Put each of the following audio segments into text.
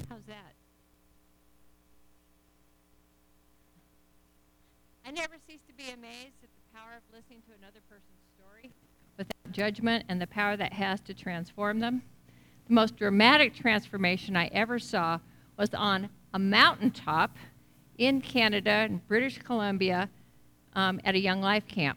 How's that? I never cease to be amazed at the power of listening to another person's story without judgment and the power that has to transform them. The most dramatic transformation I ever saw was on a mountaintop in Canada, in British Columbia, at a Young Life camp.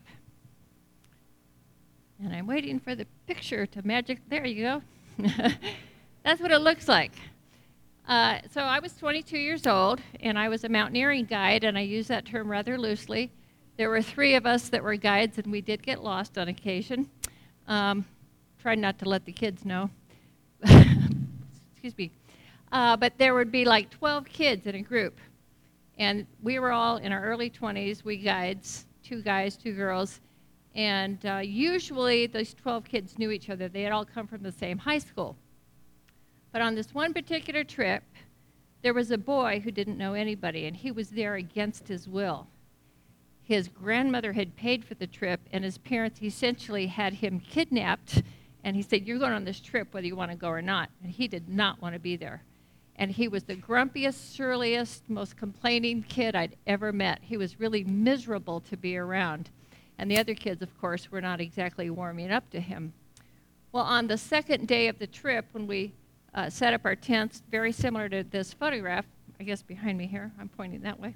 And I'm waiting for the picture to magic. There you go. That's what it looks like. So I was 22 years old, and I was a mountaineering guide, and I use that term rather loosely. There were 3 of us that were guides, and we did get lost on occasion. Tried not to let the kids know. Excuse me. But there would be like 12 kids in a group, and we were all in our early 20s. We guides, 2 guys, 2 girls, and usually those 12 kids knew each other. They had all come from the same high school. But on this one particular trip, there was a boy who didn't know anybody, and he was there against his will. His grandmother had paid for the trip, and his parents essentially had him kidnapped, and he said, "You're going on this trip whether you want to go or not." And he did not want to be there. And he was the grumpiest, surliest, most complaining kid I'd ever met. He was really miserable to be around. And the other kids, of course, were not exactly warming up to him. Well, on the second day of the trip, when we set up our tents, very similar to this photograph, I guess behind me here, I'm pointing that way.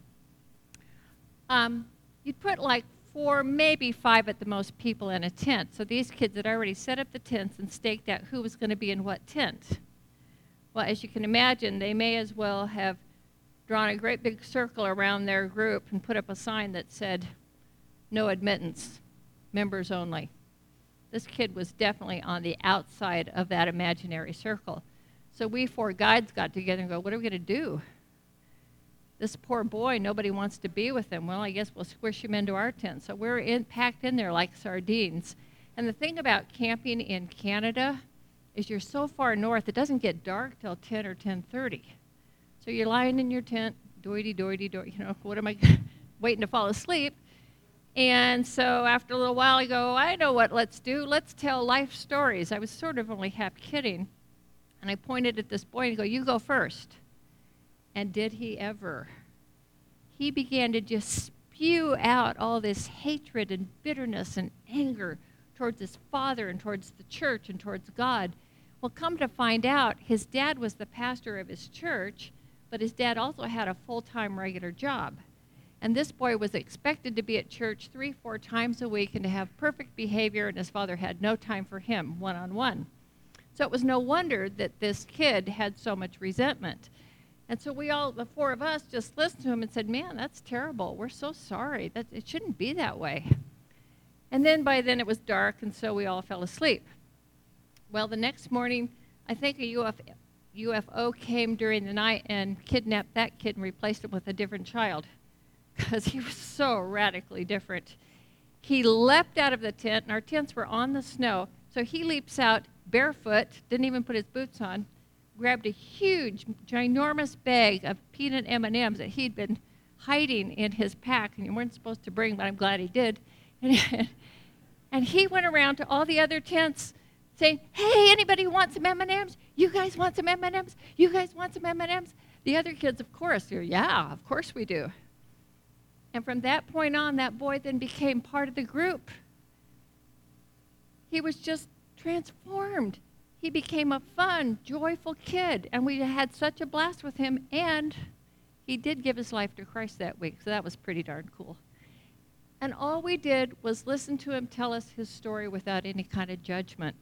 You'd put like 4, maybe 5 at the most people in a tent. So these kids had already set up the tents and staked out who was going to be in what tent. Well, as you can imagine, they may as well have drawn a great big circle around their group and put up a sign that said, "No admittance, members only." This kid was definitely on the outside of that imaginary circle. So we 4 guides got together and go, "What are we going to do? This poor boy, nobody wants to be with him. Well, I guess we'll squish him into our tent." So we're packed in there like sardines. And the thing about camping in Canada is you're so far north, it doesn't get dark till 10 or 10:30. So you're lying in your tent, doity, what am I, waiting to fall asleep. And so after a little while, I go, "I know what let's do. Let's tell life stories." I was sort of only half kidding. And I pointed at this boy and go, "You go first." And did he ever? He began to just spew out all this hatred and bitterness and anger towards his father and towards the church and towards God. Well, come to find out, his dad was the pastor of his church, but his dad also had a full-time regular job. And this boy was expected to be at church 3-4 times a week and to have perfect behavior, and his father had no time for him one-on-one. So it was no wonder that this kid had so much resentment. And so we all, the 4 of us, just listened to him and said, "Man, that's terrible. We're so sorry. It shouldn't be that way." And then by then it was dark, and so we all fell asleep. Well, the next morning, I think a UFO came during the night and kidnapped that kid and replaced him with a different child because he was so radically different. He leapt out of the tent, and our tents were on the snow. So he leaps out barefoot, didn't even put his boots on, grabbed a huge, ginormous bag of peanut M&Ms that he'd been hiding in his pack, and you weren't supposed to bring, but I'm glad he did. And he went around to all the other tents saying, "Hey, anybody want some M&Ms? You guys want some M&Ms? You guys want some M&Ms?" The other kids, of course, are, "Yeah, of course we do." And from that point on, that boy then became part of the group. He was just transformed. He became a fun, joyful kid, and we had such a blast with him, and he did give his life to Christ that week, so that was pretty darn cool. And all we did was listen to him tell us his story without any kind of judgment.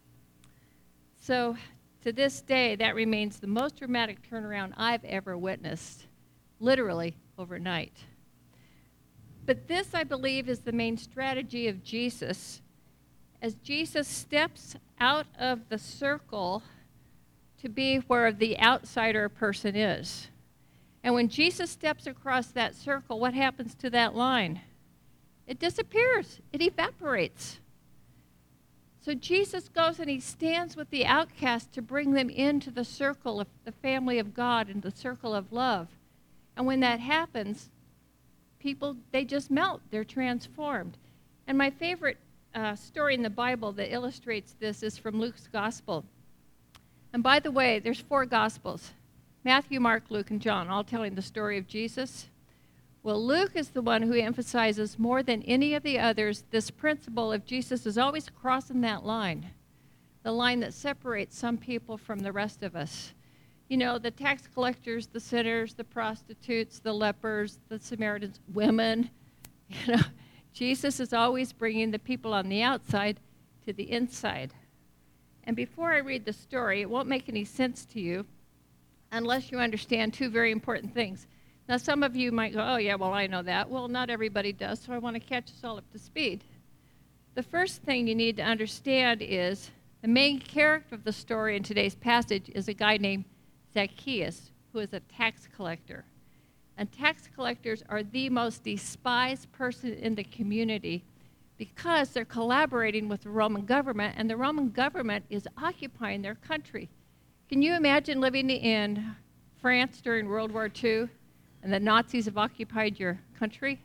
So to this day, that remains the most dramatic turnaround I've ever witnessed, literally overnight. But this, I believe, is the main strategy of Jesus. As Jesus steps out of the circle to be where the outsider person is. And when Jesus steps across that circle, what happens to that line? It disappears. It evaporates. So Jesus goes and he stands with the outcast to bring them into the circle of the family of God and the circle of love. And when that happens, people, they just melt. They're transformed. And my favorite story in the Bible that illustrates this is from Luke's Gospel. And by the way, there's 4 Gospels. Matthew, Mark, Luke, and John, all telling the story of Jesus. Well, Luke is the one who emphasizes more than any of the others this principle of Jesus is always crossing that line, the line that separates some people from the rest of us. You know, the tax collectors, the sinners, the prostitutes, the lepers, the Samaritans, women. You know, Jesus is always bringing the people on the outside to the inside. And before I read the story, it won't make any sense to you unless you understand two very important things. Now, some of you might go, oh, yeah, well, I know that. Well, not everybody does, so I want to catch us all up to speed. The first thing you need to understand is the main character of the story in today's passage is a guy named Zacchaeus, who is a tax collector. And tax collectors are the most despised person in the community because they're collaborating with the Roman government, and the Roman government is occupying their country. Can you imagine living in France during World War II and the Nazis have occupied your country?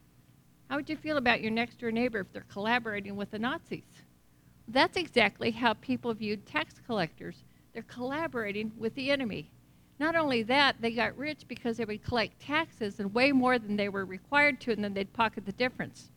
How would you feel about your next door neighbor if they're collaborating with the Nazis? That's exactly how people viewed tax collectors. They're collaborating with the enemy. Not only that, they got rich because they would collect taxes and way more than they were required to, and then they'd pocket the difference.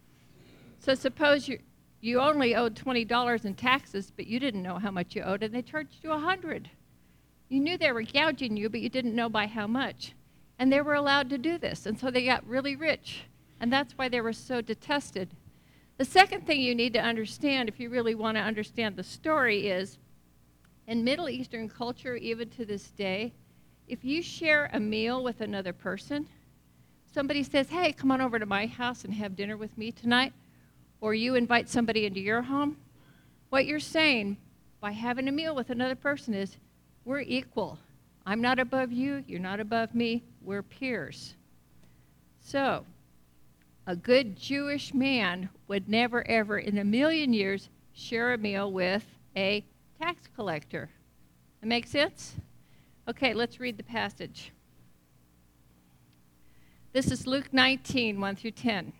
So suppose you only owed $20 in taxes, but you didn't know how much you owed, and they charged you $100. You knew they were gouging you, but you didn't know by how much. And they were allowed to do this, and so they got really rich. And that's why they were so detested. The second thing you need to understand, if you really want to understand the story, is in Middle Eastern culture, even to this day, if you share a meal with another person, somebody says, hey, come on over to my house and have dinner with me tonight, or you invite somebody into your home, what you're saying by having a meal with another person is, we're equal. I'm not above you, you're not above me, we're peers. So, a good Jewish man would never, ever in a million years share a meal with a tax collector. That make sense? Okay, let's read the passage. This is Luke 19, 1 through 10.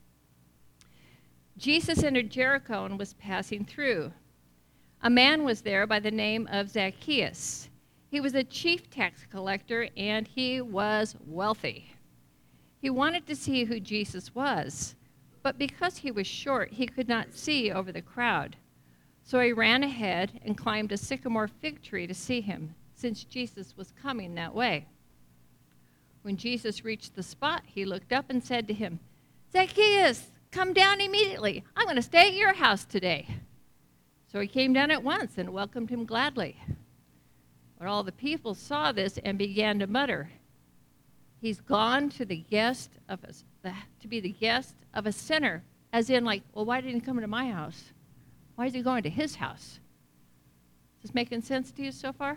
Jesus entered Jericho and was passing through. A man was there by the name of Zacchaeus. He was a chief tax collector, and he was wealthy. He wanted to see who Jesus was, but because he was short, he could not see over the crowd. So he ran ahead and climbed a sycamore fig tree to see him, since Jesus was coming that way. When Jesus reached the spot, he looked up and said to him, Zacchaeus, come down immediately. I'm going to stay at your house today. So he came down at once and welcomed him gladly. But all the people saw this and began to mutter, he's gone to be the guest of a sinner. As in, like, well, why didn't he come to my house? Why is he going to his house? Is this making sense to you so far?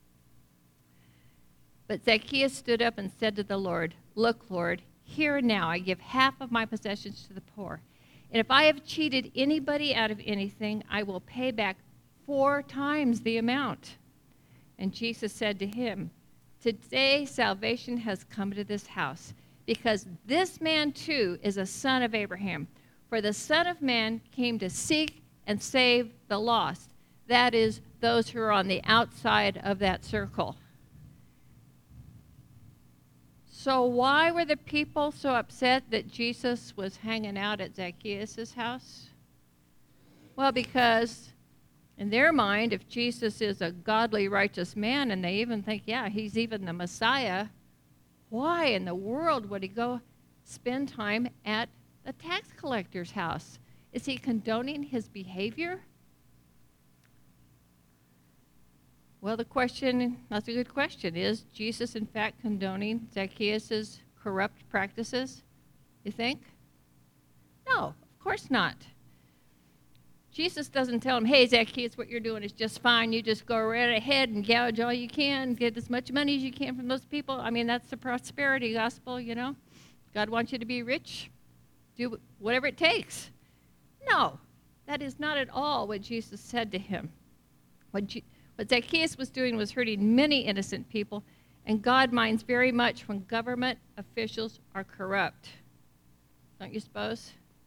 But Zacchaeus stood up and said to the Lord, look, Lord, here and now I give half of my possessions to the poor. And if I have cheated anybody out of anything, I will pay back 4 times the amount. And Jesus said to him, today salvation has come to this house, because this man too is a son of Abraham. For the Son of Man came to seek and save the lost. That is, those who are on the outside of that circle. So why were the people so upset that Jesus was hanging out at Zacchaeus' house? Well, because in their mind, if Jesus is a godly, righteous man, and they even think, yeah, he's even the Messiah, why in the world would he go spend time at the tax collector's house? Is he condoning his behavior? Well, the question, that's a good question. Is Jesus, in fact, condoning Zacchaeus' corrupt practices, you think? No, of course not. Jesus doesn't tell him, hey, Zacchaeus, what you're doing is just fine. You just go right ahead and gouge all you can, get as much money as you can from those people. I mean, that's the prosperity gospel, you know. God wants you to be rich. Do whatever it takes. No, that is not at all what Jesus said to him. What Zacchaeus was doing was hurting many innocent people, and God minds very much when government officials are corrupt. Don't you suppose?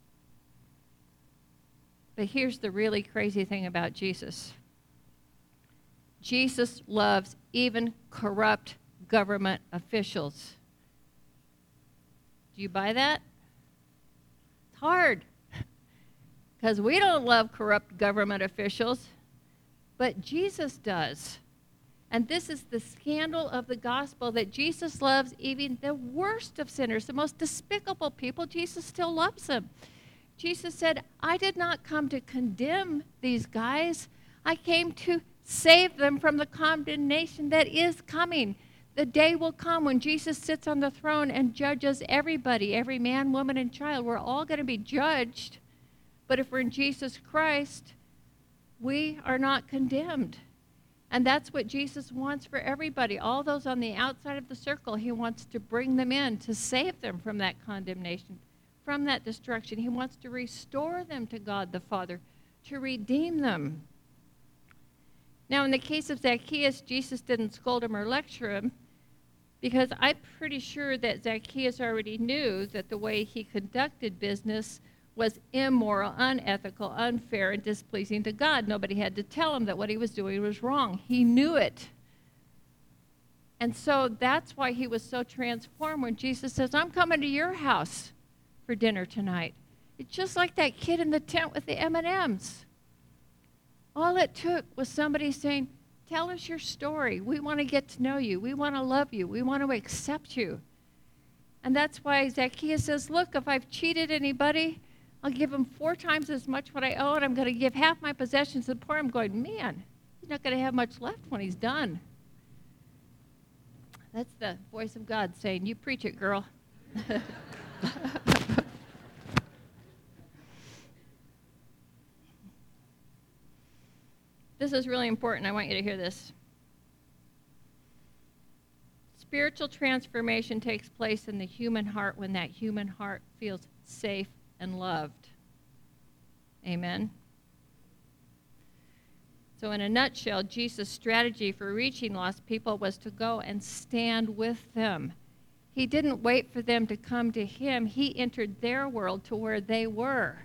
But here's the really crazy thing about Jesus. Jesus loves even corrupt government officials. Do you buy that? It's hard because we don't love corrupt government officials, but Jesus does. And this is the scandal of the gospel, that Jesus loves even the worst of sinners, the most despicable people. Jesus still loves them. Jesus said, I did not come to condemn these guys. I came to save them from the condemnation that is coming. The day will come when Jesus sits on the throne and judges everybody, every man, woman, and child. We're all going to be judged. But if we're in Jesus Christ, we are not condemned. And that's what Jesus wants for everybody. All those on the outside of the circle, he wants to bring them in, to save them from that condemnation, from that destruction. He wants to restore them to God the Father, to redeem them. Now, in the case of Zacchaeus, Jesus didn't scold him or lecture him, because I'm pretty sure that Zacchaeus already knew that the way he conducted business was immoral, unethical, unfair, and displeasing to God. Nobody had to tell him that what he was doing was wrong. He knew it. And so that's why he was so transformed when Jesus says, I'm coming to your house for dinner tonight. It's just like that kid in the tent with the M&Ms. All it took was somebody saying, tell us your story. We want to get to know you. We want to love you. We want to accept you. And that's why Zacchaeus says, look, if I've cheated anybody, I'll give him 4 times as much what I owe, and I'm going to give half my possessions to the poor. I'm going, man, he's not going to have much left when he's done. That's the voice of God saying, you preach it, girl. This is really important. I want you to hear this. Spiritual transformation takes place in the human heart when that human heart feels safe and loved. Amen. So in a nutshell, Jesus' strategy for reaching lost people was to go and stand with them. He didn't wait for them to come to him. He entered their world to where they were.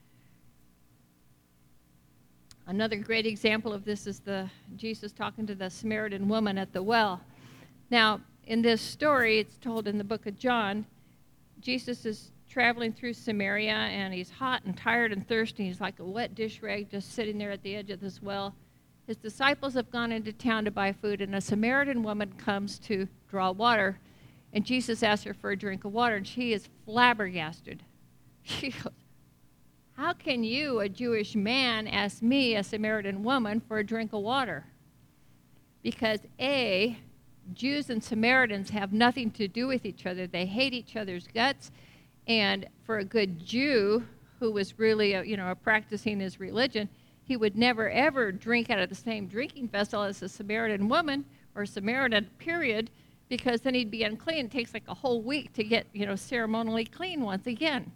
Another great example of this is Jesus talking to the Samaritan woman at the well. Now, in this story, it's told in the book of John, Jesus is traveling through Samaria, and he's hot and tired and thirsty. He's like a wet dish rag just sitting there at the edge of this well. His disciples have gone into town to buy food, and a Samaritan woman comes to draw water, and Jesus asks her for a drink of water, and she is flabbergasted. She goes, how can you, a Jewish man, ask me, a Samaritan woman, for a drink of water? Because A, Jews and Samaritans have nothing to do with each other. They hate each other's guts. And for a good Jew who was really, practicing his religion, he would never, ever drink out of the same drinking vessel as a Samaritan woman or Samaritan, period, because then he'd be unclean. It takes like a whole week to get, ceremonially clean once again.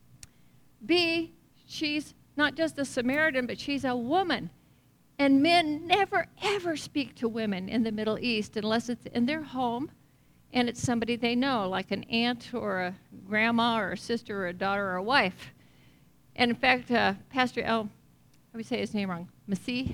B, she's not just a Samaritan, but she's a woman. And men never, ever speak to women in the Middle East unless it's in their home and it's somebody they know, like an aunt or a grandma or a sister or a daughter or a wife. And in fact, Pastor El, how do we say his name wrong? Masih?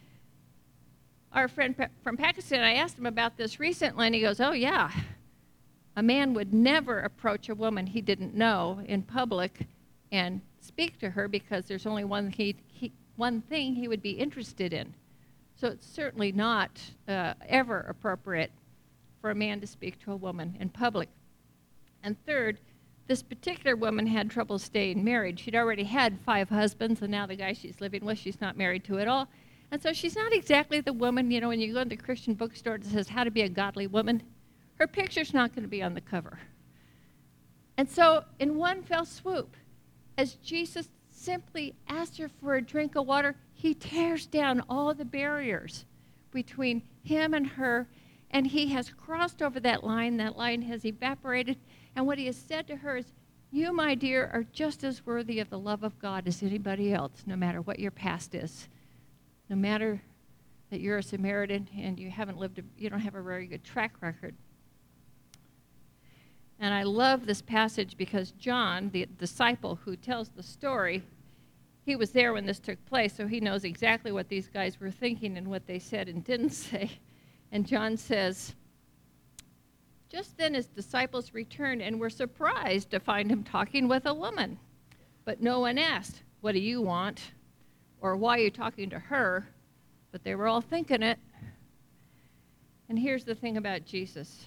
Our friend from Pakistan, I asked him about this recently, and he goes, oh, yeah. A man would never approach a woman he didn't know in public and speak to her because there's only one thing he would be interested in. So it's certainly not ever appropriate for a man to speak to a woman in public. And third, this particular woman had trouble staying married. She'd already had 5 husbands, and now the guy she's living with, she's not married to at all. And so she's not exactly the woman, when you go to the Christian bookstore that says how to be a godly woman, her picture's not going to be on the cover. And so in one fell swoop, as Jesus simply asks her for a drink of water, he tears down all the barriers between him and her, and he has crossed over that line. That line has evaporated, and what he has said to her is, you, my dear, are just as worthy of the love of God as anybody else, no matter what your past is. No matter that you're a Samaritan and you don't have a very good track record. And I love this passage because John, the disciple who tells the story, he was there when this took place, so he knows exactly what these guys were thinking and what they said and didn't say. And John says, Just then his disciples returned and were surprised to find him talking with a woman. But no one asked, "What do you want?" or "Why are you talking to her?" But they were all thinking it. And here's the thing about Jesus.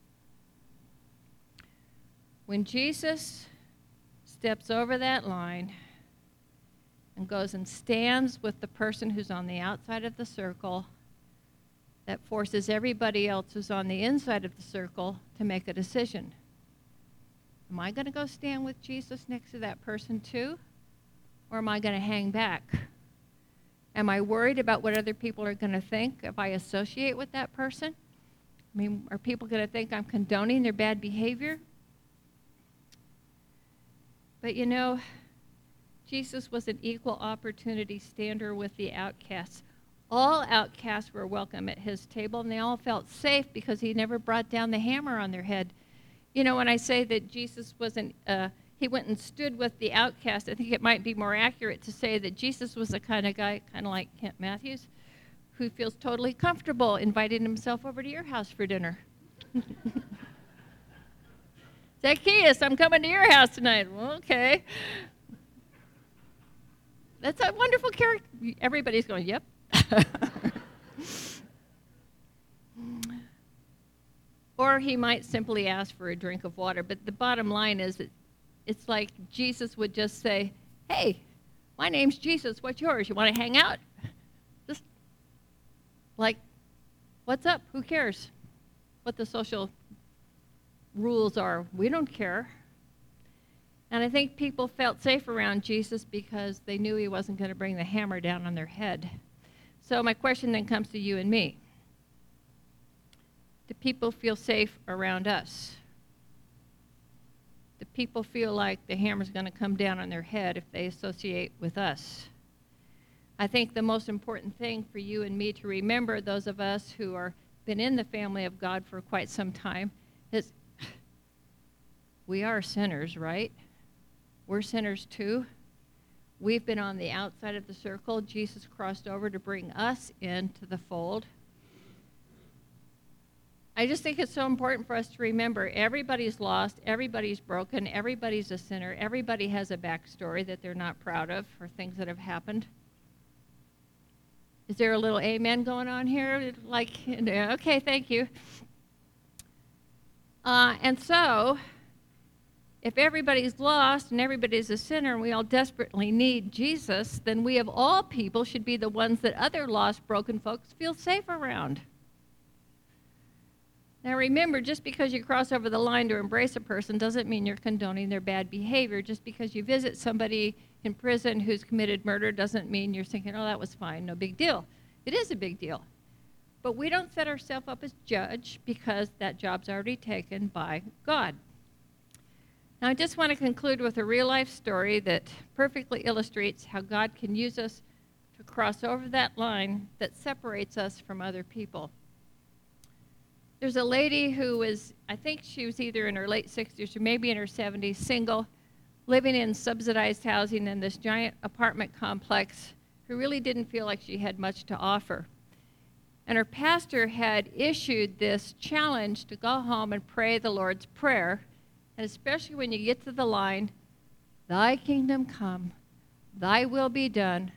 When Jesus steps over that line and goes and stands with the person who's on the outside of the circle, that forces everybody else who's on the inside of the circle to make a decision. Am I going to go stand with Jesus next to that person too? Or am I going to hang back? Am I worried about what other people are going to think if I associate with that person? I mean, are people going to think I'm condoning their bad behavior? But you know, Jesus was an equal opportunity stander with the outcasts. All outcasts were welcome at his table, and they all felt safe because he never brought down the hammer on their head. You know, when I say that Jesus wasn't, he went and stood with the outcast, I think it might be more accurate to say that Jesus was the kind of guy, kind of like Kent Matthews, who feels totally comfortable inviting himself over to your house for dinner. Zacchaeus, I'm coming to your house tonight. Well, okay. That's a wonderful character. Everybody's going, yep. Or he might simply ask for a drink of water. But the bottom line is that it's like Jesus would just say, "Hey, my name's Jesus. What's yours? You want to hang out?" Just like, what's up? Who cares what the social rules are? We don't care. And I think people felt safe around Jesus because they knew he wasn't going to bring the hammer down on their head. So my question then comes to you and me. Do people feel safe around us? Do people feel like the hammer's going to come down on their head if they associate with us? I think the most important thing for you and me to remember, those of us who are been in the family of God for quite some time, is we are sinners, right? We're sinners too. We've been on the outside of the circle. Jesus crossed over to bring us into the fold. I just think it's so important for us to remember everybody's lost, everybody's broken, everybody's a sinner, everybody has a backstory that they're not proud of or things that have happened. Is there a little amen going on here? Like, okay, thank you. And so, if everybody's lost and everybody's a sinner and we all desperately need Jesus, then we of all people should be the ones that other lost, broken folks feel safe around. Now remember, just because you cross over the line to embrace a person doesn't mean you're condoning their bad behavior. Just because you visit somebody in prison who's committed murder doesn't mean you're thinking, "Oh, that was fine, no big deal." It is a big deal. But we don't set ourselves up as judge because that job's already taken by God. Now I just want to conclude with a real-life story that perfectly illustrates how God can use us to cross over that line that separates us from other people. There's a lady who was, I think she was either in her late 60s or maybe in her 70s, single, living in subsidized housing in this giant apartment complex, who really didn't feel like she had much to offer. And her pastor had issued this challenge to go home and pray the Lord's Prayer, and especially when you get to the line, "Thy kingdom come, thy will be done."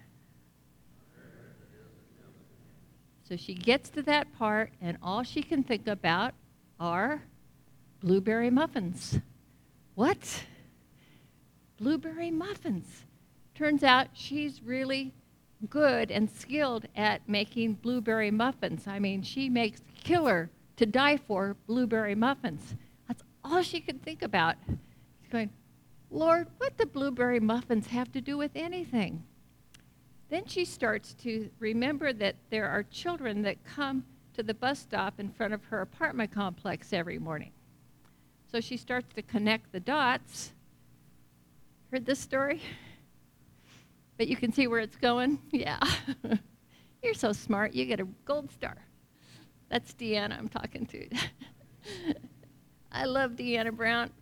So she gets to that part, and all she can think about are blueberry muffins. What? Blueberry muffins. Turns out she's really good and skilled at making blueberry muffins. I mean, she makes killer to die for blueberry muffins. That's all she could think about. She's going, "Lord, what do blueberry muffins have to do with anything?" Then she starts to remember that there are children that come to the bus stop in front of her apartment complex every morning. So she starts to connect the dots. Heard this story? But you can see where it's going? Yeah. You're so smart, you get a gold star. That's Deanna I'm talking to. I love Deanna Brown.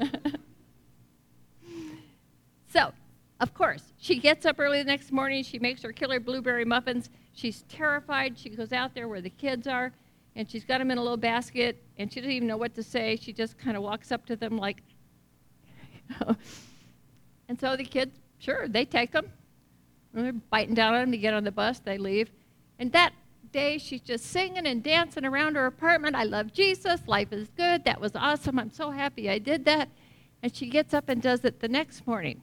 So, of course, she gets up early the next morning. She makes her killer blueberry muffins. She's terrified. She goes out there where the kids are. and she's got them in a little basket, and she doesn't even know what to say. She just kind of walks up to them like, you know. And so the kids, sure, they take them. And they're biting down on them to get on the bus. They leave. And that day, she's just singing and dancing around her apartment. I love Jesus. Life is good. That was awesome. I'm so happy I did that. And she gets up and does it the next morning.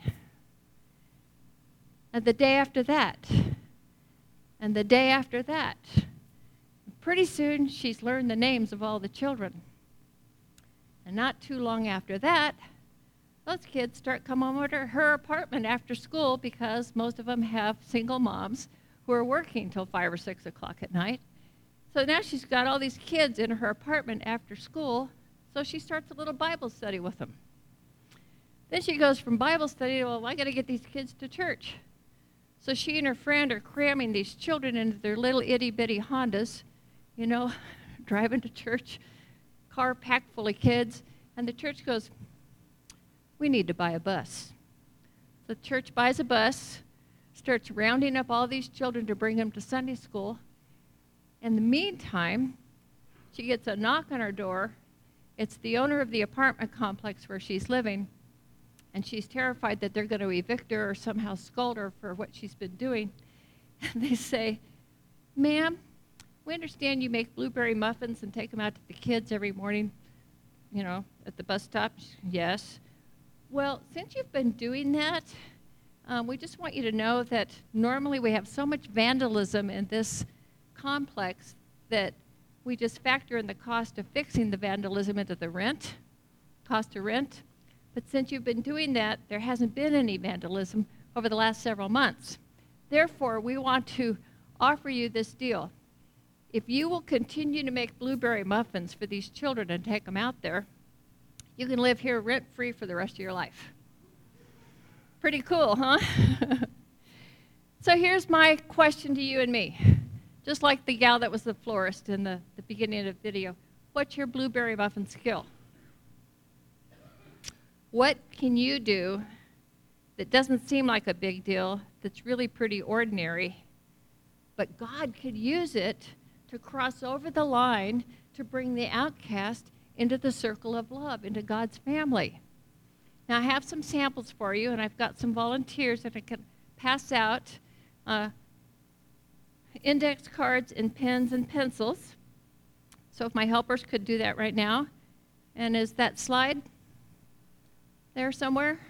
And the day after that. And the day after that. Pretty soon, she's learned the names of all the children. And not too long after that, those kids start coming over to her apartment after school because most of them have single moms who are working till 5 or 6 o'clock at night. So now she's got all these kids in her apartment after school, so she starts a little Bible study with them. Then she goes from Bible study to, well, I got to get these kids to church. So she and her friend are cramming these children into their little itty-bitty Hondas, you know, driving to church, car packed full of kids, and the church goes, we need to buy a bus. The church buys a bus, starts rounding up all these children to bring them to Sunday school. In the meantime, she gets a knock on her door. It's the owner of the apartment complex where she's living, and she's terrified that they're going to evict her or somehow scold her for what she's been doing. And they say, ma'am, we understand you make blueberry muffins and take them out to the kids every morning, you know, at the bus stop. Yes. Well, since you've been doing that, we just want you to know that normally we have so much vandalism in this complex that we just factor in the cost of fixing the vandalism into the rent, cost of rent. But since you've been doing that, there hasn't been any vandalism over the last several months. Therefore, we want to offer you this deal. If you will continue to make blueberry muffins for these children and take them out there, you can live here rent-free for the rest of your life. Pretty cool, huh? So here's my question to you and me. Just like the gal that was the florist in the beginning of the video. What's your blueberry muffin skill? What can you do that doesn't seem like a big deal, that's really pretty ordinary, but God could use it to cross over the line to bring the outcast into the circle of love, into God's family? Now, I have some samples for you, and I've got some volunteers that I can pass out index cards and pens and pencils. So if my helpers could do that right now. And is that slide there somewhere?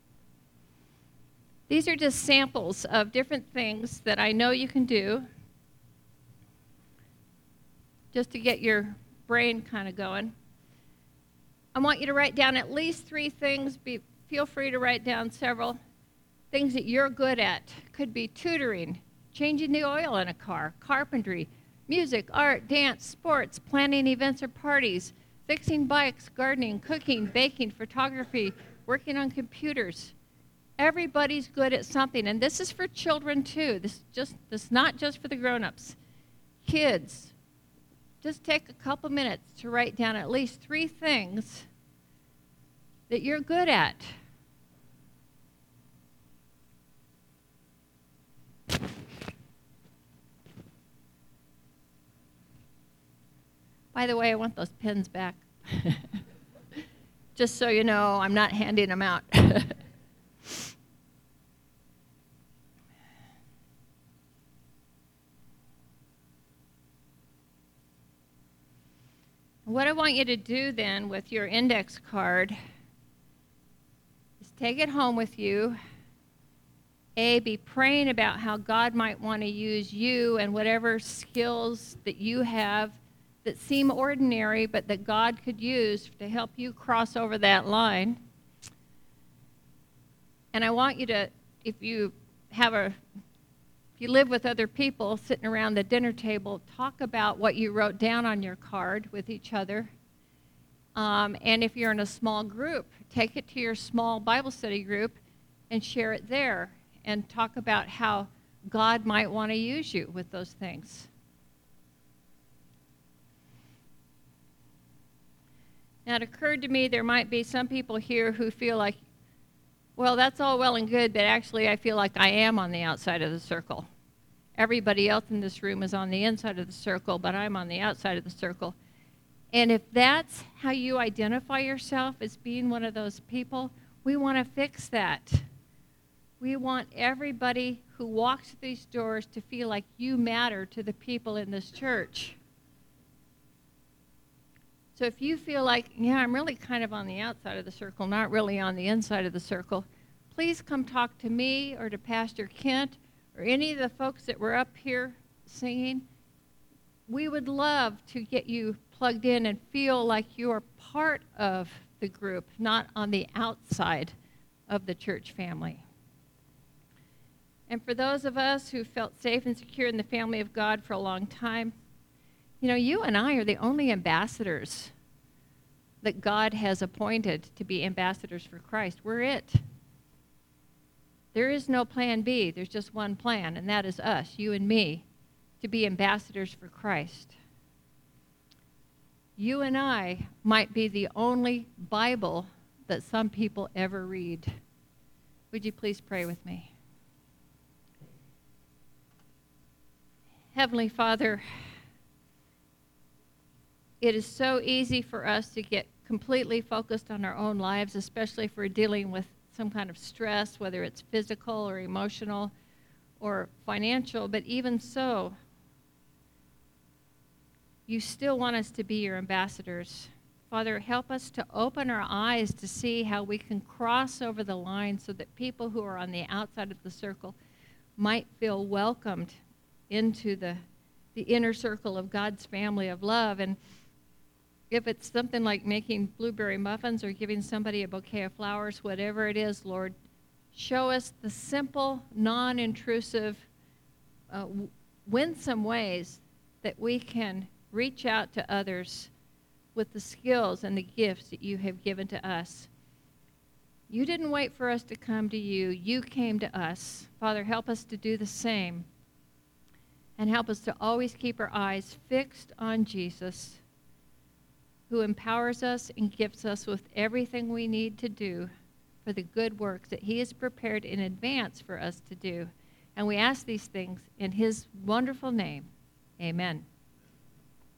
These are just samples of different things that I know you can do just to get your brain kind of going. I want you to write down at least 3 things. Feel free to write down several things that you're good at. Could be tutoring, changing the oil in a car, carpentry, music, art, dance, sports, planning events or parties, fixing bikes, gardening, cooking, baking, photography, working on computers. Everybody's good at something, and this is for children too. This is not just for the grown-ups. Kids, just take a couple minutes to write down at least 3 things that you're good at. By the way, I want those pens back. Just so you know, I'm not handing them out. What I want you to do then with your index card is take it home with you. Be praying about how God might want to use you and whatever skills that you have that seem ordinary but that God could use to help you cross over that line. And I want you to, if you live with other people sitting around the dinner table, talk about what you wrote down on your card with each other. And if you're in a small group, take it to your small Bible study group and share it there and talk about how God might want to use you with those things. Now, it occurred to me there might be some people here who feel like, well, that's all well and good, but actually I feel like I am on the outside of the circle. everybody else in this room is on the inside of the circle, but I'm on the outside of the circle. And if that's how you identify yourself as being one of those people, we want to fix that. We want everybody who walks through these doors to feel like you matter to the people in this church. So if you feel like, yeah, I'm really kind of on the outside of the circle, not really on the inside of the circle, please come talk to me or to Pastor Kent or any of the folks that were up here singing. We would love to get you plugged in and feel like you're part of the group, not on the outside of the church family. And for those of us who felt safe and secure in the family of God for a long time, you know, you and I are the only ambassadors that God has appointed to be ambassadors for Christ. We're it. There is no plan B. There's just one plan, and that is us, you and me, to be ambassadors for Christ. You and I might be the only Bible that some people ever read. Would you please pray with me? Heavenly Father, it is so easy for us to get completely focused on our own lives, especially if we're dealing with some kind of stress, whether it's physical or emotional or financial. But even so, you still want us to be your ambassadors. Father, help us to open our eyes to see how we can cross over the line so that people who are on the outside of the circle might feel welcomed into the inner circle of God's family of love. And if it's something like making blueberry muffins or giving somebody a bouquet of flowers, whatever it is, Lord, show us the simple, non-intrusive, winsome ways that we can reach out to others with the skills and the gifts that you have given to us. You didn't wait for us to come to you. You came to us. Father, help us to do the same. And help us to always keep our eyes fixed on Jesus, who empowers us and gifts us with everything we need to do for the good works that he has prepared in advance for us to do. And we ask these things in his wonderful name. Amen.